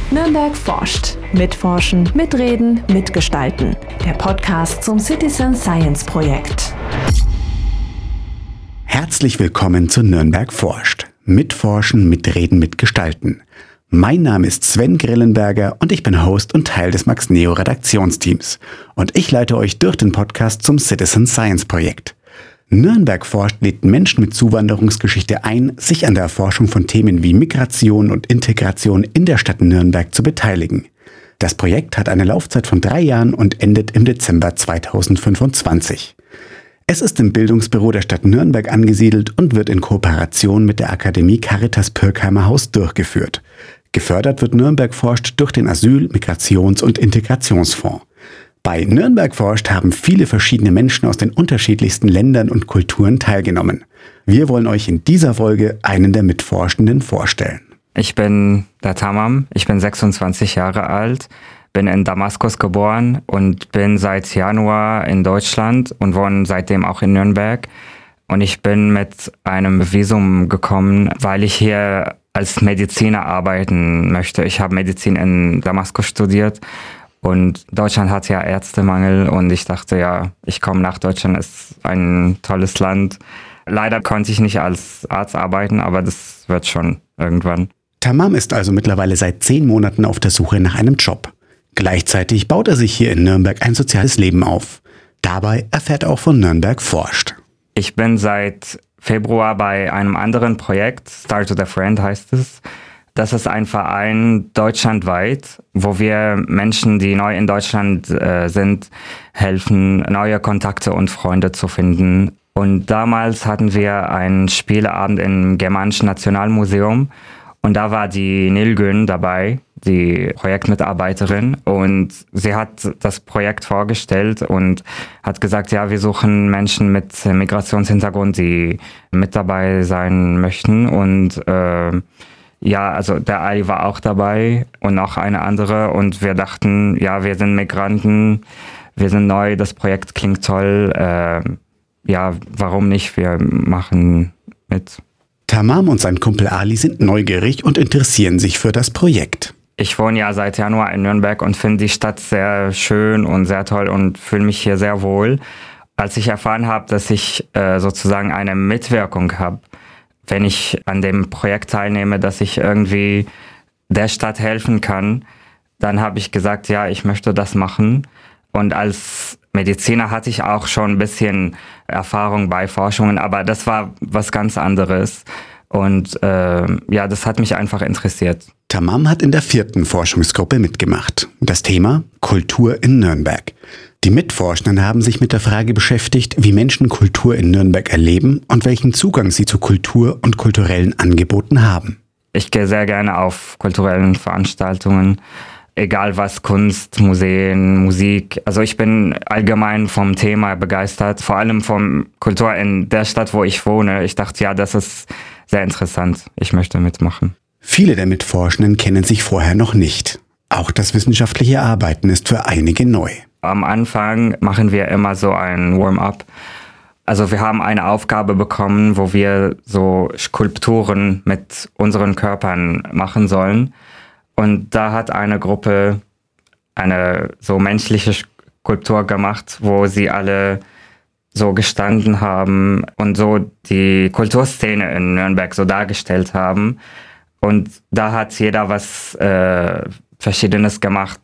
Nürnberg forscht. Mitforschen, mitreden, mitgestalten. Der Podcast zum Citizen Science Projekt. Herzlich willkommen zu Nürnberg forscht. Mitforschen, mitreden, mitgestalten. Mein Name ist Sven Grillenberger und ich bin Host und Teil des Max Neo Redaktionsteams. Und ich leite euch durch den Podcast zum Citizen Science Projekt. Nürnberg forscht lädt Menschen mit Zuwanderungsgeschichte ein, sich an der Erforschung von Themen wie Migration und Integration in der Stadt Nürnberg zu beteiligen. Das Projekt hat eine Laufzeit von 3 Jahren und endet im Dezember 2025. Es ist im Bildungsbüro der Stadt Nürnberg angesiedelt und wird in Kooperation mit der Akademie Caritas Pirkheimer Haus durchgeführt. Gefördert wird Nürnberg forscht durch den Asyl-, Migrations- und Integrationsfonds. Bei Nürnberg forscht haben viele verschiedene Menschen aus den unterschiedlichsten Ländern und Kulturen teilgenommen. Wir wollen euch in dieser Folge einen der Mitforschenden vorstellen. Ich bin der Tamam, ich bin 26 Jahre alt, bin in Damaskus geboren und bin seit Januar in Deutschland und wohne seitdem auch in Nürnberg. Und ich bin mit einem Visum gekommen, weil ich hier als Mediziner arbeiten möchte. Ich habe Medizin in Damaskus studiert. Und Deutschland hat ja Ärztemangel und ich dachte, ja, ich komme nach Deutschland, ist ein tolles Land. Leider konnte ich nicht als Arzt arbeiten, aber das wird schon irgendwann. Tamam ist also mittlerweile seit 10 Monaten auf der Suche nach einem Job. Gleichzeitig baut er sich hier in Nürnberg ein soziales Leben auf. Dabei erfährt er auch von Nürnberg forscht. Ich bin seit Februar bei einem anderen Projekt, Start with a Friend heißt es. Das ist ein Verein deutschlandweit, wo wir Menschen, die neu in Deutschland sind, helfen, neue Kontakte und Freunde zu finden. Und damals hatten wir einen Spieleabend im Germanischen Nationalmuseum und da war die Nilgün dabei, die Projektmitarbeiterin, und sie hat das Projekt vorgestellt und hat gesagt, ja, wir suchen Menschen mit Migrationshintergrund, die mit dabei sein möchten. Und ja, also der Ali war auch dabei und noch eine andere und wir dachten, ja, wir sind Migranten, wir sind neu, das Projekt klingt toll, ja, warum nicht, wir machen mit. Tamam und sein Kumpel Ali sind neugierig und interessieren sich für das Projekt. Ich wohne ja seit Januar in Nürnberg und finde die Stadt sehr schön und sehr toll und fühle mich hier sehr wohl. Als ich erfahren habe, dass ich sozusagen eine Mitwirkung habe, wenn ich an dem Projekt teilnehme, dass ich irgendwie der Stadt helfen kann, dann habe ich gesagt, ja, ich möchte das machen. Und als Mediziner hatte ich auch schon ein bisschen Erfahrung bei Forschungen, aber das war was ganz anderes. Und ja, das hat mich einfach interessiert. Tamam hat in der 4. Forschungsgruppe mitgemacht. Das Thema: Kultur in Nürnberg. Die Mitforschenden haben sich mit der Frage beschäftigt, wie Menschen Kultur in Nürnberg erleben und welchen Zugang sie zu Kultur und kulturellen Angeboten haben. Ich gehe sehr gerne auf kulturellen Veranstaltungen, egal was, Kunst, Museen, Musik. Also ich bin allgemein vom Thema begeistert, vor allem von Kultur in der Stadt, wo ich wohne. Ich dachte, ja, das ist sehr interessant. Ich möchte mitmachen. Viele der Mitforschenden kennen sich vorher noch nicht. Auch das wissenschaftliche Arbeiten ist für einige neu. Am Anfang machen wir immer so ein Warm-up. Also wir haben eine Aufgabe bekommen, wo wir so Skulpturen mit unseren Körpern machen sollen. Und da hat eine Gruppe eine so menschliche Skulptur gemacht, wo sie alle so gestanden haben und so die Kulturszene in Nürnberg so dargestellt haben. Und da hat jeder was Verschiedenes gemacht,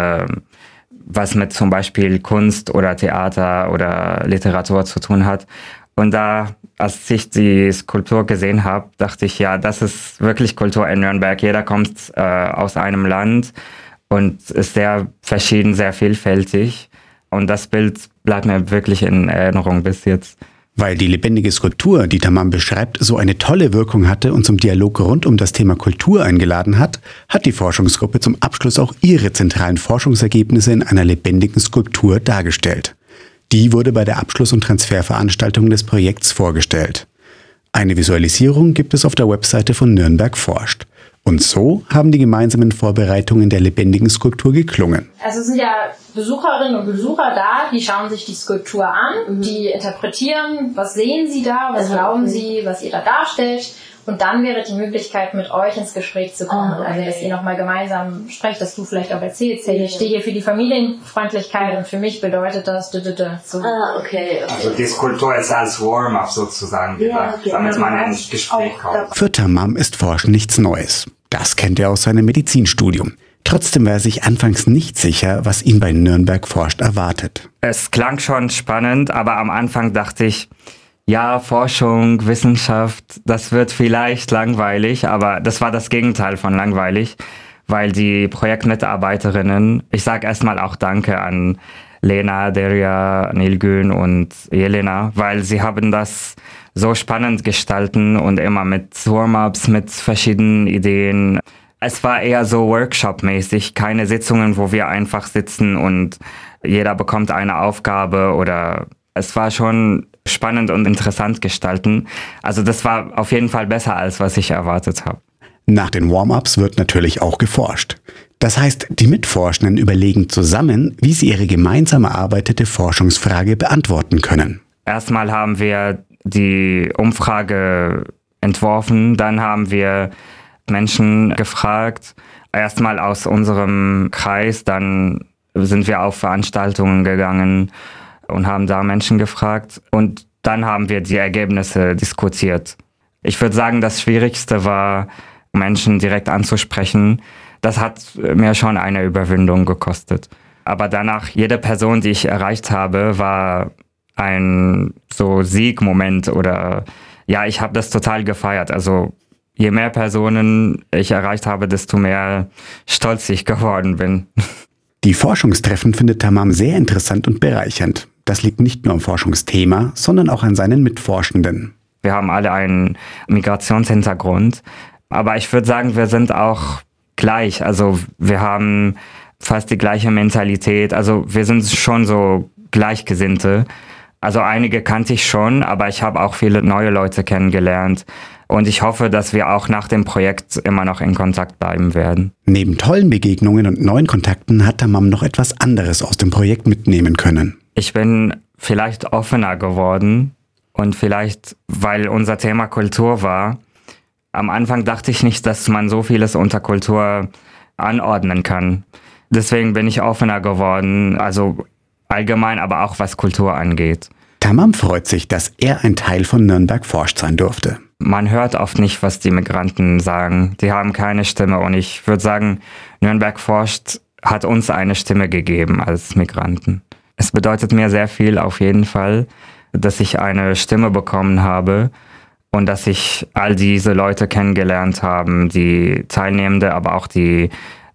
was mit zum Beispiel Kunst oder Theater oder Literatur zu tun hat. Und da, als ich die Skulptur gesehen habe, dachte ich, ja, das ist wirklich Kultur in Nürnberg. Jeder kommt aus einem Land und ist sehr verschieden, sehr vielfältig. Und das Bild bleibt mir wirklich in Erinnerung bis jetzt. Weil die lebendige Skulptur, die Tamam beschreibt, so eine tolle Wirkung hatte und zum Dialog rund um das Thema Kultur eingeladen hat, hat die Forschungsgruppe zum Abschluss auch ihre zentralen Forschungsergebnisse in einer lebendigen Skulptur dargestellt. Die wurde bei der Abschluss- und Transferveranstaltung des Projekts vorgestellt. Eine Visualisierung gibt es auf der Webseite von Nürnberg forscht. Und so haben die gemeinsamen Vorbereitungen der lebendigen Skulptur geklungen. Also es sind ja Besucherinnen und Besucher da, die schauen sich die Skulptur an, die interpretieren, was sehen sie da, was glauben sie, was ihr da darstellt. Und dann wäre die Möglichkeit, mit euch ins Gespräch zu kommen. Also, dass ihr nochmal gemeinsam sprecht, dass du vielleicht auch erzählst, hey, ich stehe hier für die Familienfreundlichkeit und für mich bedeutet das so. Okay. Also die Kultur ist als Warm-up sozusagen gedacht, damit man ins Gespräch kommt. Für Tamam ist Forschen nichts Neues. Das kennt er aus seinem Medizinstudium. Trotzdem war er sich anfangs nicht sicher, was ihn bei Nürnberg forscht erwartet. Es klang schon spannend, aber am Anfang dachte ich, ja, Forschung, Wissenschaft, das wird vielleicht langweilig, aber das war das Gegenteil von langweilig, weil die Projektmitarbeiterinnen, ich sage erstmal auch Danke an Lena, Derya, Nilgün und Jelena, weil sie haben das so spannend gestalten und immer mit Warm-ups, mit verschiedenen Ideen. Es war eher so Workshop-mäßig, keine Sitzungen, wo wir einfach sitzen und jeder bekommt eine Aufgabe oder es war schon spannend und interessant gestalten. Also das war auf jeden Fall besser, als was ich erwartet habe. Nach den Warm-ups wird natürlich auch geforscht. Das heißt, die Mitforschenden überlegen zusammen, wie sie ihre gemeinsam erarbeitete Forschungsfrage beantworten können. Erstmal haben wir die Umfrage entworfen, dann haben wir Menschen gefragt, erstmal aus unserem Kreis, dann sind wir auf Veranstaltungen gegangen und haben da Menschen gefragt und dann haben wir die Ergebnisse diskutiert. Ich würde sagen, das Schwierigste war, Menschen direkt anzusprechen. Das hat mir schon eine Überwindung gekostet. Aber danach, jede Person, die ich erreicht habe, war ein so Siegmoment oder ja, ich habe das total gefeiert. Also je mehr Personen ich erreicht habe, desto mehr stolz ich geworden bin. Die Forschungstreffen findet Tamam sehr interessant und bereichernd. Das liegt nicht nur am Forschungsthema, sondern auch an seinen Mitforschenden. Wir haben alle einen Migrationshintergrund, aber ich würde sagen, wir sind auch gleich. Also wir haben fast die gleiche Mentalität. Also wir sind schon so Gleichgesinnte. Also einige kannte ich schon, aber ich habe auch viele neue Leute kennengelernt. Und ich hoffe, dass wir auch nach dem Projekt immer noch in Kontakt bleiben werden. Neben tollen Begegnungen und neuen Kontakten hat Tamam noch etwas anderes aus dem Projekt mitnehmen können. Ich bin vielleicht offener geworden und vielleicht, weil unser Thema Kultur war. Am Anfang dachte ich nicht, dass man so vieles unter Kultur anordnen kann. Deswegen bin ich offener geworden, also allgemein, aber auch was Kultur angeht. Tamam freut sich, dass er ein Teil von Nürnberg forscht sein durfte. Man hört oft nicht, was die Migranten sagen. Die haben keine Stimme und ich würde sagen, Nürnberg forscht hat uns eine Stimme gegeben als Migranten. Es bedeutet mir sehr viel auf jeden Fall, dass ich eine Stimme bekommen habe und dass ich all diese Leute kennengelernt habe, die Teilnehmende, aber auch die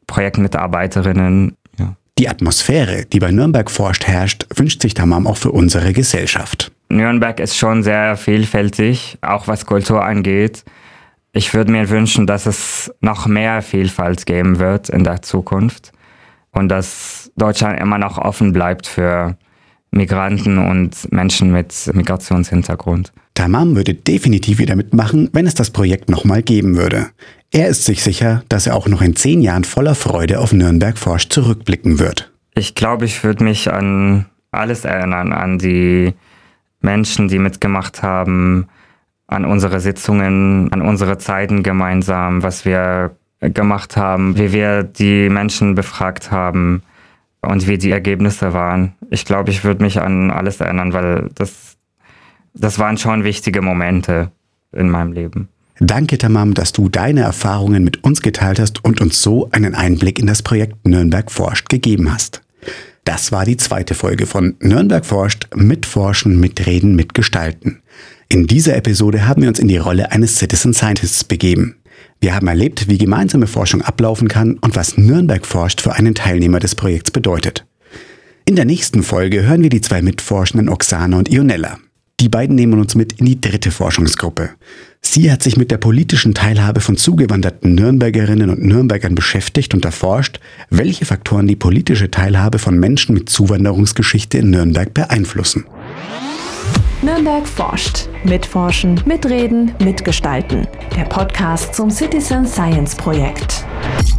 Projektmitarbeiterinnen. Ja. Die Atmosphäre, die bei Nürnberg forscht herrscht, wünscht sich Tamam auch für unsere Gesellschaft. Nürnberg ist schon sehr vielfältig, auch was Kultur angeht. Ich würde mir wünschen, dass es noch mehr Vielfalt geben wird in der Zukunft und dass Deutschland immer noch offen bleibt für Migranten und Menschen mit Migrationshintergrund. Tamam würde definitiv wieder mitmachen, wenn es das Projekt nochmal geben würde. Er ist sich sicher, dass er auch noch in 10 Jahren voller Freude auf Nürnberg forscht zurückblicken wird. Ich glaube, ich würde mich an alles erinnern, an die Menschen, die mitgemacht haben, an unsere Sitzungen, an unsere Zeiten gemeinsam, was wir gemacht haben, wie wir die Menschen befragt haben und wie die Ergebnisse waren. Ich glaube, ich würde mich an alles erinnern, weil das waren schon wichtige Momente in meinem Leben. Danke, Tamam, dass du deine Erfahrungen mit uns geteilt hast und uns so einen Einblick in das Projekt Nürnberg forscht gegeben hast. Das war die 2. Folge von Nürnberg forscht, mitforschen, mitreden, mitgestalten. In dieser Episode haben wir uns in die Rolle eines Citizen Scientists begeben. Wir haben erlebt, wie gemeinsame Forschung ablaufen kann und was Nürnberg forscht für einen Teilnehmer des Projekts bedeutet. In der nächsten Folge hören wir die 2 Mitforschenden Oksana und Ionella. Die beiden nehmen uns mit in die 3. Forschungsgruppe. Sie hat sich mit der politischen Teilhabe von zugewanderten Nürnbergerinnen und Nürnbergern beschäftigt und erforscht, welche Faktoren die politische Teilhabe von Menschen mit Zuwanderungsgeschichte in Nürnberg beeinflussen. Nürnberg forscht. Mitforschen, mitreden, mitgestalten. Der Podcast zum Citizen Science Projekt.